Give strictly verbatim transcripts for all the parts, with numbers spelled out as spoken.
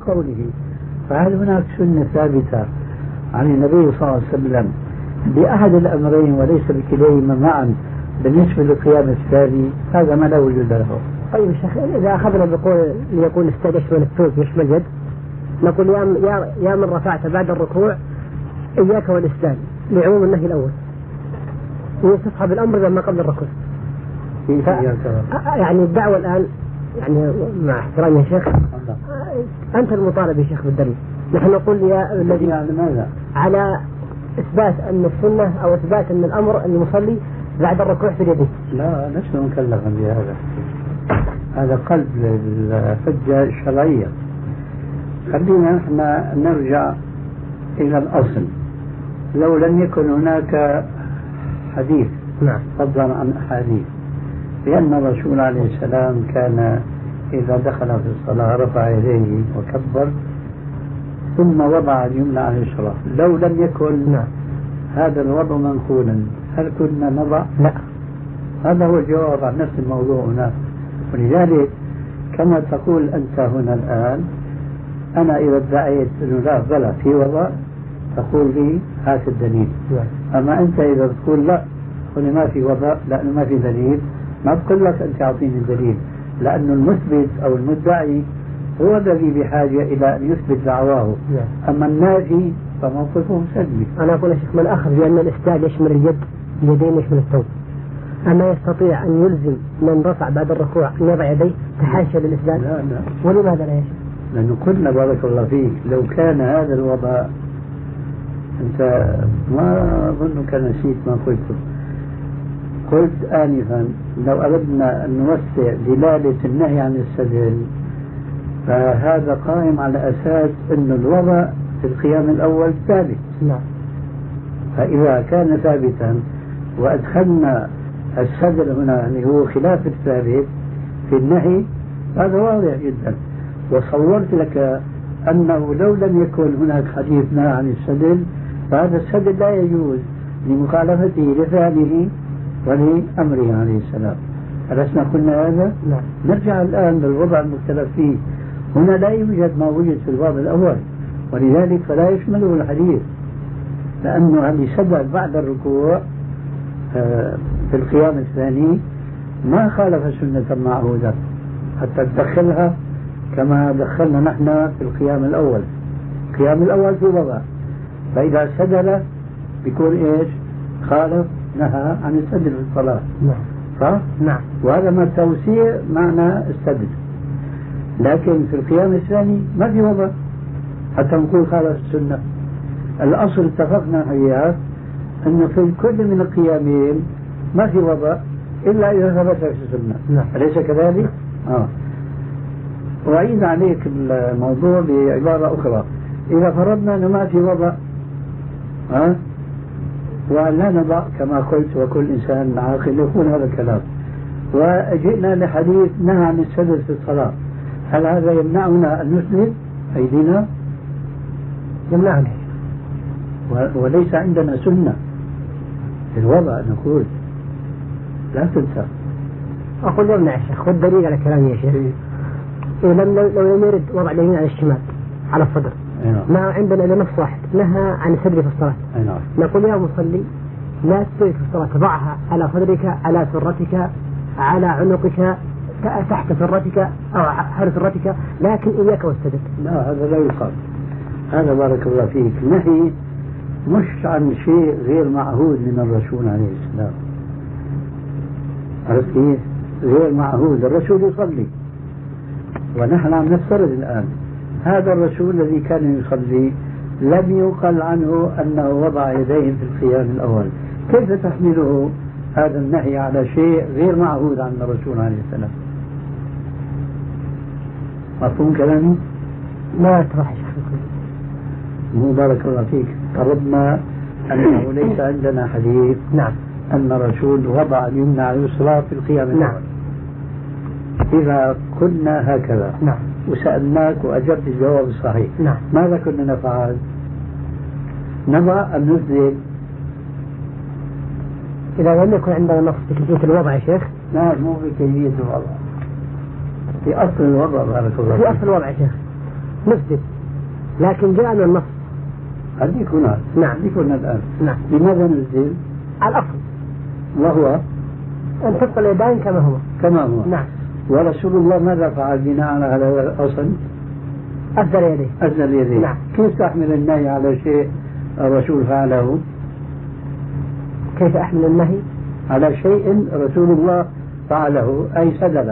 قوله. فهل هناك سنة ثابتة عن النبي صلى الله عليه وسلم بأحد الأمرين وليس بكليهما معا بالنسبة للقيام الثاني؟ هذا ما لا وجود له. طيب الشيخ، إذا أخذنا بقول ليكون استاد يشمل الثوب يشمل اليد، نقول يا يا يا من رفعت بعد الركوع إياك والإسلام لعموم النهي الأول، وتصحب الأمر لما قبل الركوع. ف... يعني الدعوة الآن يعني مع احترامي يا شيخ أنت المطالب يا شيخ بالدليل. نحن نقول يا الذي على إثبات أن السنة أو إثبات أن الأمر أن المصلي بعد الركوع في اليدين. لا لست مكلفا بهذا، هذا قلب الحجة الشرعية. خلينا نحن نرجع إلى الأصل. لو لم يكن هناك حديث نعم فضلا عن أحاديث لأن الرسول عليه السلام كان إذا دخل في الصلاة رفع يديه وكبر ثم وضع اليمنى على اليسرى، لو لم يكن نعم هذا الوضع منقولا هل كنا نضع؟ لا. هذا هو الجواب عن نفس الموضوع هنا. ولذلك كما تقول أنت هنا الآن، أنا إذا ادعيت أنه لا بلى في وضع تقول لي هات الدليل. أما أنت إذا تقول لا هنا ما في وضع لأنه ما في دليل، ما بقول لك أنت أعطيني الدليل، لأنه المثبت أو المدعي هو الذي بحاجة إلى أن يثبت دعواه. أما النافي فموقفه سلبي. أنا أقول يا شيخ من أخذ بأن الإسدال يشمل اليد، اليدين يشمل الثوب، أما يستطيع أن يلزم من رفع بعد الركوع أن يضع يديه تحاشى للإسدال؟ لا لا. ولماذا لا يا شيخ؟ لأنه قلنا بارك الله فيك لو كان هذا الوضع، أنت ما أظنك نسيت ما قلته، قلت آنفا لو أردنا أن نوسع دلالة النهي عن السدل فهذا قائم على أساس أن الوضع في القيام الأول ثابت. نعم. فإذا كان ثابتا وأدخلنا السدل هنا اللي هو خلاف الثابت في النهي هذا واضح جدا. وصورت لك أنه لو لم يكن هناك حديث نهى عن السدل فهذا السدل لا يجوز لمخالفته لفعله ولأمره عليه السلام. ألسنا قلنا هذا؟ نعم. نرجع الآن للوضع المختلف فيه. هنا لا يوجد ما وجد في الوضع الأول، ولذلك فلا يشمله الحديث، لأنه اللي سدل بعد الركوع في القيام الثاني ما خالف سنة معهودة حتى تدخلها كما دخلنا نحن في القيام الأول. القيام الأول في وضع، فإذا سدل بيكون إيش؟ خالف نهى عن السدل في الصلاة. نعم. صح؟ نعم. وهذا ما التوسيع معنى السدل. لكن في القيام الثاني ما في وضع حتى نقول خالف السنة. الأصل اتفقنا إياه أنه في كل من القيامين ما في وضع إلا إذا ثبت في السنة. نعم. أليس كذلك؟ آه. وأعيد عليك الموضوع بعبارة أخرى. إذا فرضنا أنه ما في وضع ها ولا نضع كما قلت وكل إنسان عاقل يقول هذا الكلام، وجئنا لحديث نهى عن السدل في الصلاة، هل هذا يمنعنا أن نسند أيدينا؟ يمنعنا، وليس عندنا سنة في الوضع نقول لا تنسى. أقول يمنع يا شيخ، خذ دليل على كلامي يا شيخ. إيه لم لو لم يرد وضع اليمين على الشمال على الصدر ما عندنا إلا نص واحد نهى عن السدل في الصلاة. نقول يا مصلي لا تسوي في الصلاة، تضعها على صدرك، على سرتك، على عنقك، تحت سرتك أو حال سرتك، لكن إياك والسدل. لا هذا لا يقال. هذا بارك الله فيك نهي مش عن شيء غير معهود من الرسول عليه السلام. عرفت كيف؟ غير معهود. الرسول يصلي ونحن عم نفترض الآن هذا الرسول الذي كان يصلي لم يقل عنه أنه وضع يديه في القيام الأول، كيف تحمله هذا النهي على شيء غير معهود عن الرسول عليه السلام؟ مفهوم كلامي؟ لا تروح يا شيخ. مو بارك الله فيك، فرضنا أنه ليس عندنا حديث نعم أن الرسول وضع اليمنى على اليسرى في القيام الأول. نعم. إذا كنا هكذا نعم وسألناك وأجبت الجواب الصحيح نعم. ماذا كنا نفعل؟ نضع أم نسدل؟ إذا لم يكن عندنا نص في كيفية الوضع يا شيخ. لا مو في كيفية الوضع، في أصل الوضع بارك الله في أصل الوضع يا شيخ. نسجد، لكن جاء من النص. قد يكون هذا. نعم. قد يكون الآن. نعم. لماذا نسجد؟ على الأصل. وهو أن تبقى اليدين كما هو. كما هو. نعم. ورسول الله ماذا فعل بناء على هذا الأصل؟ أسدل يديه. أسدل يديه. نعم. كيف تحمل النهي على شيء الرسول فعله؟ كيف أحمل النهي؟ على شيء رسول الله فعله أي سدله.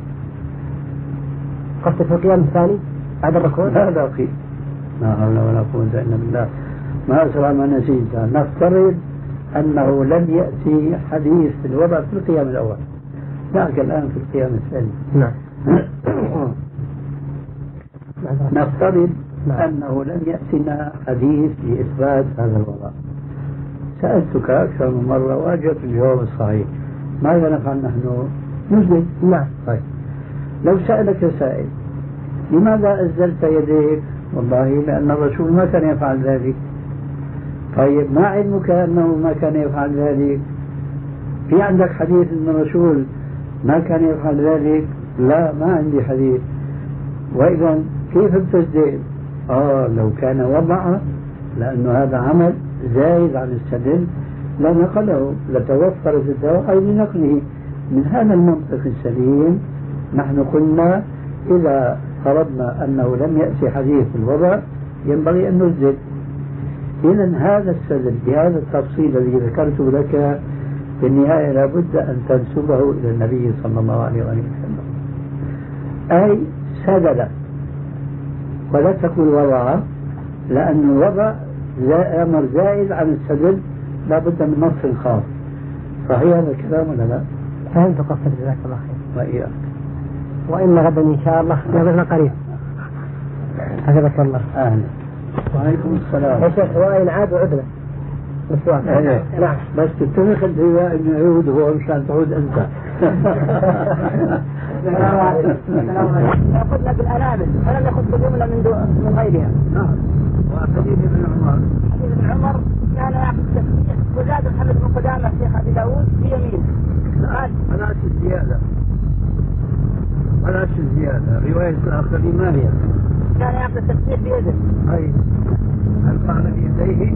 قصد في القيام الثاني بعد الركوع؟ لا لا قيل. لا حول ولا قوة إلا بالله. ما أسرع ما نسيت. نفترض أنه لم يأتي حديث في الوضع في القيام الأول، لكن الآن في القيام الثاني. نعم. نفترض نعم. أنه لم يأتنا حديث لإثبات هذا الوضع. سألتك أكثر من مرة وأجبت الجواب الصحيح. ماذا نفعل نحن؟ نسجد. نعم. طيب، لو سألك سائل لماذا أزلت يديك؟ والله لأن الرسول ما كان يفعل ذلك. طيب، ما علمك أنه ما كان يفعل ذلك؟ في عندك حديث أن الرسول ما كان يفعل ذلك؟ لا، ما عندي حديث. وإذا كيف بتسجد؟ آه لو كان وضع، لأنه هذا عمل زايد عن السدل لنقله، لتوفرت الدواعي لنقله. من هذا المنطق السليم نحن قلنا إذا فرضنا أنه لم يأتي حديث الوضع ينبغي أن نسجد. إذا هذا السدل بهذا التفصيل الذي ذكرته لك في النهاية لابد أن تنسبه إلى النبي صلى الله عليه وسلم، أي سدل، ولا تقول وضع، لأن الوضع أمر زائد عن السدل لابد من نص خاص. صحيح هذا الكلام ولا لا؟ فهمت قصدك، جزاك الله خير. وإياك. وإن غدا إن شاء الله نقابلنا قريب. حفظك الله. أهلا. وعليكم السلام. يا شيخ، وإن عاد وعدنا مسواك. نعم. بس تتفق الرواية إنه يعود هو مشان تعود أنت. السلام عليكم. السلام عليكم. أخذنا بالأنامل فلم يخص اليمنى من من غيرها. نعم. وحديث ابن عمر. حديث ابن عمر كان يعقد التسبيح وزاد محمد بن قدامة الشيخ أبي داود بيمين. قال بلاش الزيادة. بلاش الزيادة. رواية الآخرين ما هي؟ كان يعقد التسبيح بيده. أي. هل قال بيديه؟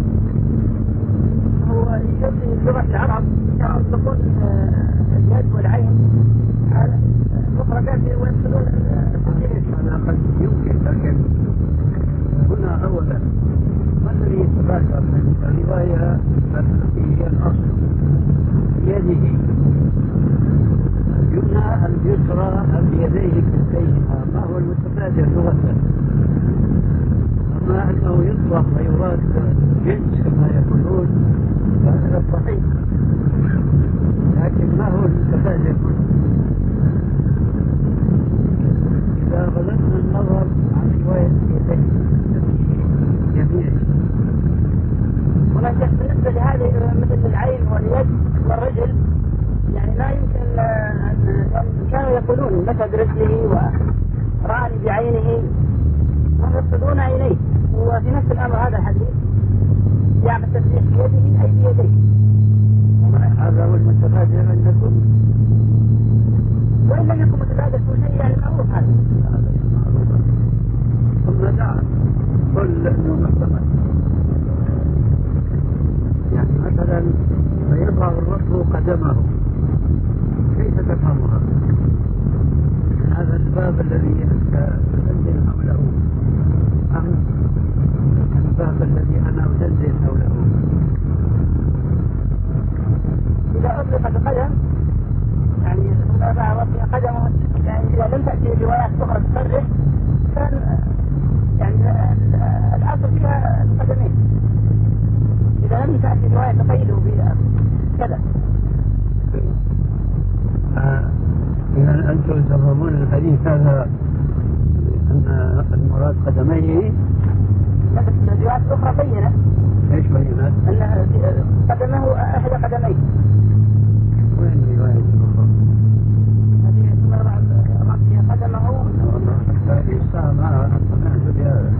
هو يجري لغة العرب كانت تكون اليد والعين على مفردات ويقصدون التسبيح. أنا قد يمكن، لكن هنا أولا ما الذي يتبادر من الرواية التي هي الأصل بيده اليمنى اليسرى بيديه كلتيهما، ما هو المتبادر لغة؟ أما أنه يطلق ويراد جنس كما يقولون فهذا صحيح، لكن ما هو المتبادر؟ إذا غلبنا النظر عن رواية يديه يمينه، ولكن بالنسبة لهذه مثل العين واليد والرجل يعني ما يمكن أن كانوا يقولون مسد رجله وراني بعينه هم يقصدون عينيه، وفي نفس الأمر هذا الحديث يعمل تسبيح بيده أي بيديه. هذا هو المتبادر عندكم؟ وإن لم يكن متبادر في شيء يعني معروف هذا. هذا معروف. ثم دعا قل أنه محتمل، يعني مثلا فيضع الرجل قدمه، كيف تفهمها؟ هذا الباب الذي أنت تدندن حوله أم الباب الذي أنا أدندن حوله؟ إذا أطلق بقدم يعني وضع رفع قدمه، يعني إذا لم تأتي روايات أخرى تصرح كان يعني الأصل فيها القدمين، إذا لم تأتي رواية تقيده بها كذا. إذا أنتم تفهمون الحديث هذا أن المراد قدميه؟ لا، بس روايات أخرى بينت. إيش بينت؟ أن قدمه أحد قدميه. وين رواية أخرى؟ هذه رفع قدمه. والله في الساعة ما سمعت بهذا،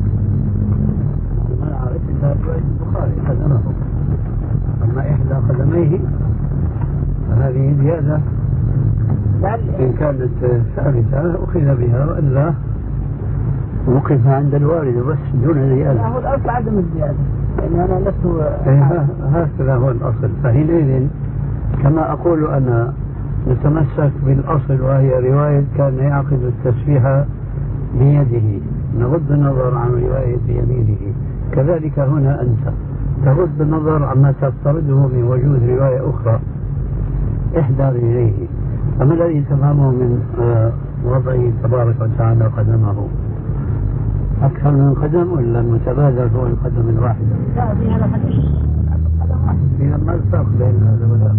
ما أعرف إلا رواية البخاري قدمه، أما إحدى قدميه فهذه زيادة إن كانت ثابتة أخذ بها، وإلا وقف عند الوارد بس دون زيادة. هو الأصل عدم الزيادة، لأن أنا لست هكذا هو الأصل. فحينئذ كما أقول أنا نتمسك بالأصل، وهي رواية كان يعقد التسبيح بيده، نغض النظر عن رواية بيمينه. كذلك هنا أنت تغض النظر عما تفترضه من وجود رواية أخرى إحدى رجليه. فما الذي تفهمه من وضعه تبارك وتعالى قدمه؟ أكثر من قدم ولا المتبادل هو القدم الواحد؟ لا، في هذا الحديث قدم واحد. إذا ما الفرق بين هذا ولا؟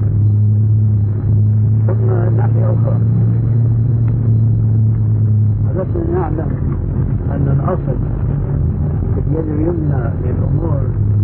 ثم ناحية أخرى، لسنا نعلم أن الأصل في اليد اليمنى للأمور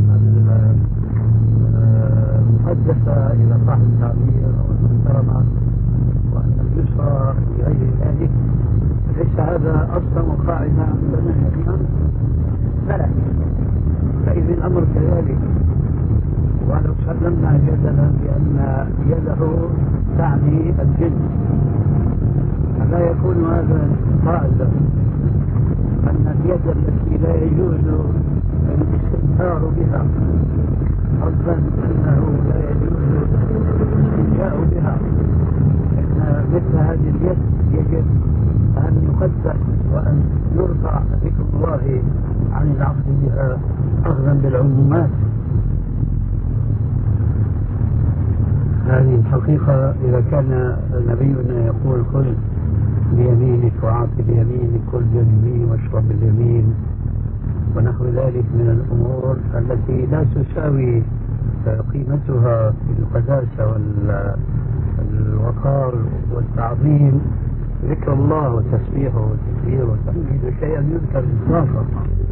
المقدسة إلى صاحب التعبير أو المحترمة، وأن اليسرى لغير ذلك. ليس هذا أصلا وقاعدة عندنا جميعا؟ بلى. فإذا الأمر كذلك، ولو سلمنا جدلا بأن يده تعني الجنس، فلا يكون هذا قاعدة أن اليد التي لا يجوز الاستنكار بها، قصدا أنه لا يجوز الاستنجاء بها، إن مثل هذه اليد يجب أن يقدس وأن يرفع ذكر الله عن العقد بها أخذا بالعمومات. هذه الحقيقة إذا كان نبينا يقول كل بيمينك وأعطي بيمينك، كل بيمين واشرب باليمين، ونحو ذلك من الأمور التي لا تساوي قيمتها في القداسة والوقار والتعظيم ذكر الله وتسبيحه وتكبيره وتحميده شيئا يذكر إطلاقا.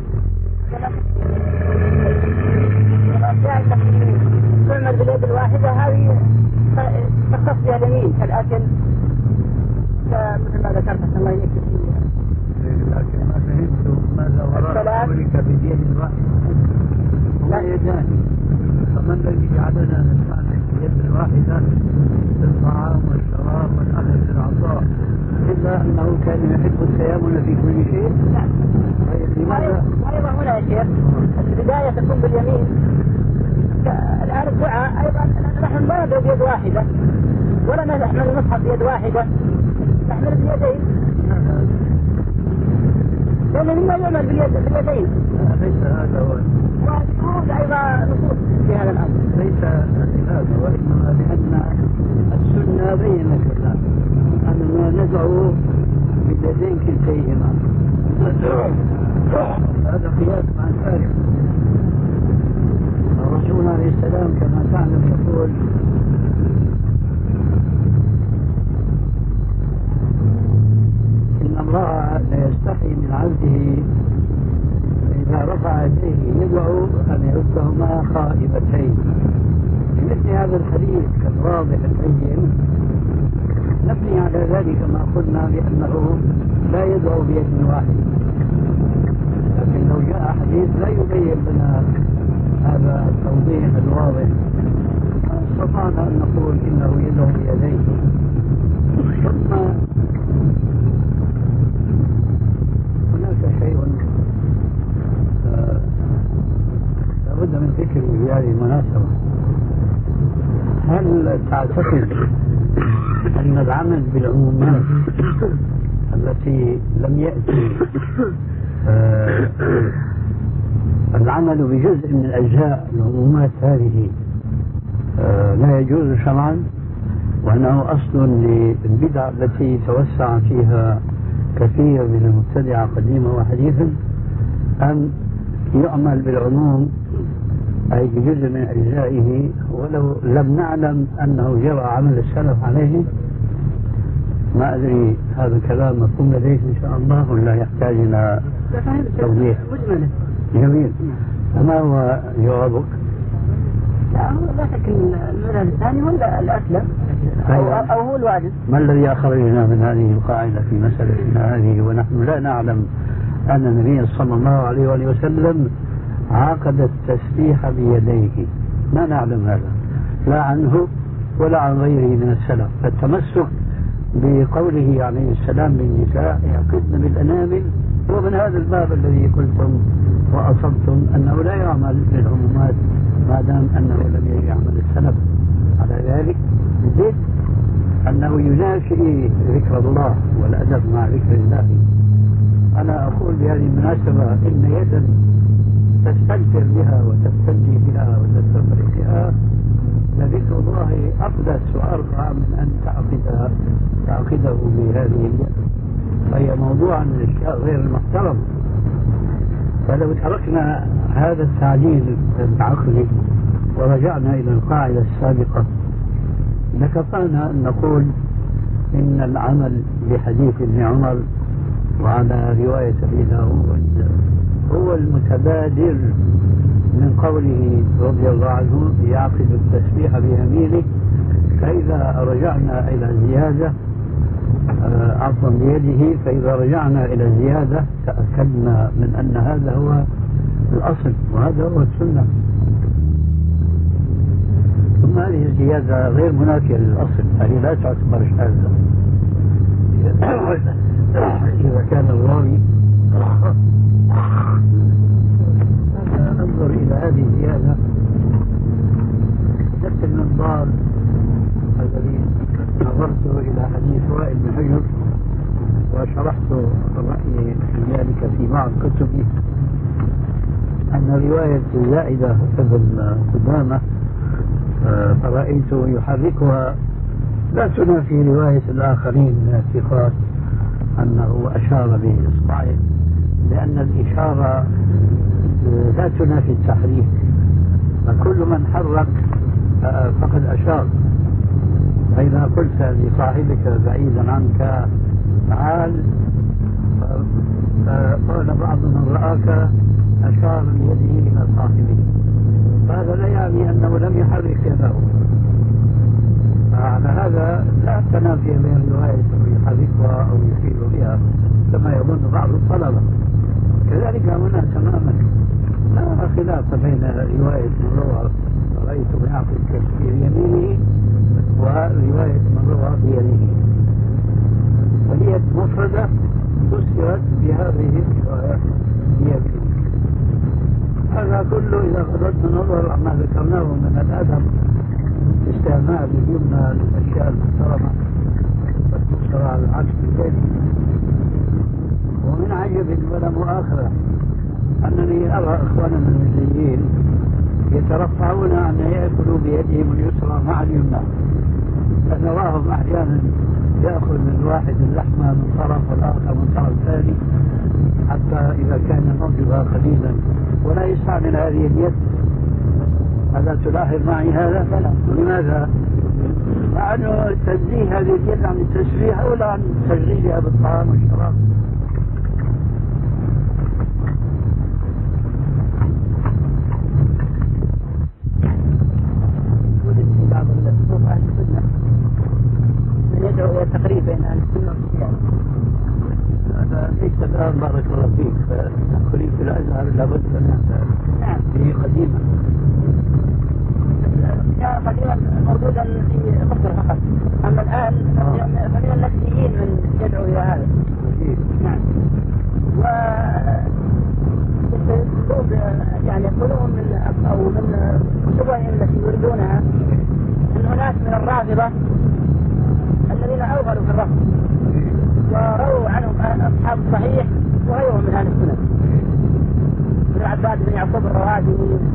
الأشياء التي تعمل باليد الواحدة هذه تختص بها اليمين كالأكل، مثل ما ذكرت الله يكفي فيها. لكن ما فهمت ماذا وراء قولك باليد الواحدة؟ هو يدان، فما الذي جعلنا نستعمل باليد الواحدة في الطعام والشراب والأخذ بالعطاء إلا أنه كان يحب التيامن في كل شيء؟ نعم. لماذا؟ أيضا هنا يا شيخ البداية تكون باليمين. الآن الدعاء أيضا نحن ما ندعو بيد واحدة ولا نحمل المصحف بيد واحدة، نحمل بيدين، لأن مما يعمل باليد باليدين. ليس هذا هو، وهذا أيضا نصوص في هذا الأمر. ليس هذا، وإنما لأن السنة بينت لنا أننا ندعو باليدين كلتيهما. هذا قياس مع الفارق. الرسول عليه السلام كما تعلم يقول إن الله لا يستحي من عبده إذا رفع يديه يدعو أن يردهما خائبتين. في مثل هذا الحديث الواضح البين نبني على ذلك ما قلنا بأنه لا يدعو بيد واحدة، لكن لو جاء حديث لا يبين لنا هذا التوضيح الواضح استطعنا أن نقول إنه يدعو بيديه. ثم هناك شيء لابد من ذكره في هذه المناسبة. هل تعتقد أن العمل بالعمومات التي لم يأتي آه العمل بجزء من أجزاء العمومات هذه آه لا يجوز شرعا، وأنه أصل للبدع التي توسع فيها كثير من المبتدعة قديما وحديثا، أم يعمل بالعموم أي بجزء من أجزائه ولو لم نعلم أنه جرى عمل السلف عليه؟ ما أدري هذا الكلام مفهوم لديك إن شاء الله ولا يحتاج إلى توضيح؟ جميل. فما هو جوابك؟ لا، هو لا شك ان المذهب الثاني ولا الاسلم او, أو هو الواجب. ما الذي اخرجنا من هذه القاعده في مسالتنا هذه ونحن لا نعلم ان النبي صلى الله عليه وآله وسلم عقد التسبيح بيديه؟ ما نعلم هذا لا عنه ولا عن غيره من السلف. فالتمسك بقوله عليه السلام للنساء يعقدن بالانامل ومن هذا الباب الذي قلتم وأصبتم أنه لا يعمل بالعمومات ما دام أنه لم يعمل السلف. على ذلك زد أنه ينافي ذكر الله والأدب مع ذكر الله. أنا أقول بهذه المناسبة إن يدا تستنكر بها وتستنجي بها وتستفرق بها لذكر الله أقدس وأرفع من أن تعقد تعقده بهذه اليد، فهي موضوع من الأشياء غير المحترم. فلو تركنا هذا التعليل العقلي ورجعنا إلى القاعدة السابقة لكفانا أن نقول إن العمل بحديث ابن عمر وعلى رواية أبي داود هو المتبادر من قوله رضي الله عنه يعقد التسبيح بيمينه، فإذا رجعنا إلى زيادة عفوا بيده، فإذا رجعنا إلى زيادة تأكدنا من أن هذا هو الأصل وهذا هو السنة. ثم هذه الزيادة غير منافية للأصل، هذه لا تعتبر شاذة إذا كان الراوي انظر إلى هذه الزيادة نفس المنظار الذي نظرت إلى حديث وائل بن حجر وشرحت رأيي في ذلك في بعض كتبي، أن رواية زائدة ابن قدامة فرأيته يحركها لا تنافي رواية الآخرين من الثقات أنه أشار بإصبعه، لأن الإشارة لا تنافي التحريك، فكل من حرك فقد أشار. فإذا قلت لصاحبك بعيدا عنك تعال فقال بعض من رآك أشار بيده إلى صاحبه، فهذا لا يعني أنه لم يحرك يده. فعلى هذا لا تنافي بين رواية يحركها أو يشير بها كما يظن بعض الطلبة. كذلك هنا تماما لا خلاف بين رواية من روى رأيت بيعقد التسبيح يمينه ورواية من روى بيده، فاليد مفردة فسرت بهذه الرواية بيده. هذا كله إذا غضضنا النظر عما ذكرناه من الأدب استعمال اليمنى للأشياء المحترمة والبشرى على العكس الثاني. ومن عجب ولا مؤاخرة أنني أرى إخواننا المسيحيين يترفعون أن يأكلوا بيدهم اليسرى مع اليمنى، فنراهم أحيانا يأخذ من واحد اللحمة من طرف والآخر من طرف ثاني حتى إذا كان موجبها قليلا ولا يستعمل هذه اليد. هذا تلاحظ معي هذا؟ لماذا؟ مع أنه تنزيه هذه اليد عن التسبيح أو عن تشغيلها بالطعام والشراب. وجد في بعض الصوف أهل السنة من يدعو إلى التقريب بين أهل السنة والشيعة. هذا ليس الآن بارك الله فيك، فالتقريب في الأزهر لابد أن به قديما كان قديما موجودا في مصر فقط، أما الآن فمن النفسيين من يدعو إلى هذا. نعم. و يعني يقولون من أو من شبههم التي يريدونها أن هناك من الرافضة الذين أوغلوا في الرفض ورووا عنهم أصحاب الصحيح وغيرهم من أهل السنة، ابن عباس بن يعقوب الروادي.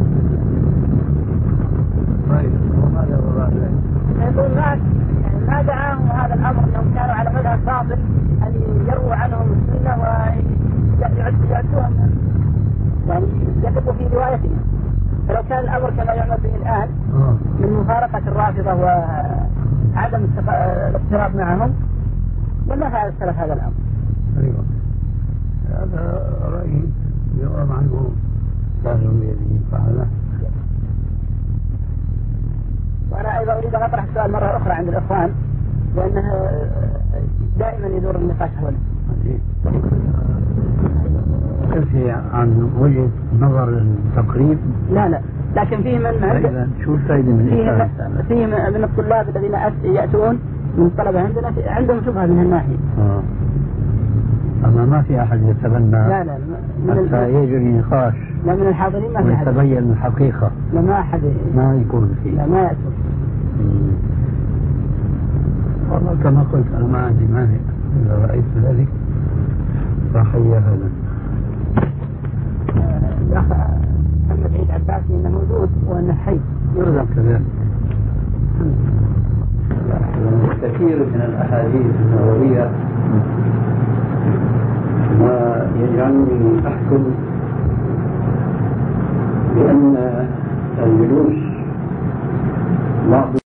طيب وماذا وراء ذلك؟ يقول ما ما دعاهم هذا الأمر أنهم كانوا على مذهب باطل أن يرووا عنهم السنة ويعدوهم يعني يثقوا في روايتهم. فلو كان الأمر كما يعمل به الآن من مفارقة الرافضة وعدم الاقتراب معهم لما فعل السلف هذا الأمر. أيوة هذا رأيي يقام عنه سهل بيده فعله. وأنا أيضا أريد أن أطرح السؤال مرة أخرى عند الإخوان لأنه دائما يدور النقاش حوله. كيف عن وجهة نظر التقريب؟ لا لا لكن فيه من عند شو الفائدة من فيه, فيه من الطلاب الذين يأتون من الطلبة عندنا عندهم شبهة من هالناحية. آه. أما ما في أحد يتبنى لا لا من حتى يجري نقاش لا من الحاضرين ما في أحد ويتبين الحقيقة. لا ما أحد ما يكون فيه. لا ما يأتون. والله كما قلت أنا ما عندي مانع إذا رأيت ذلك فحيا هذا. الأخ محمد عيد عباسي إنه موجود وأنه حي يرزق كذلك. كثير من الأحاديث النبوية ما يجعلني أحكم بأن الجلوس بعض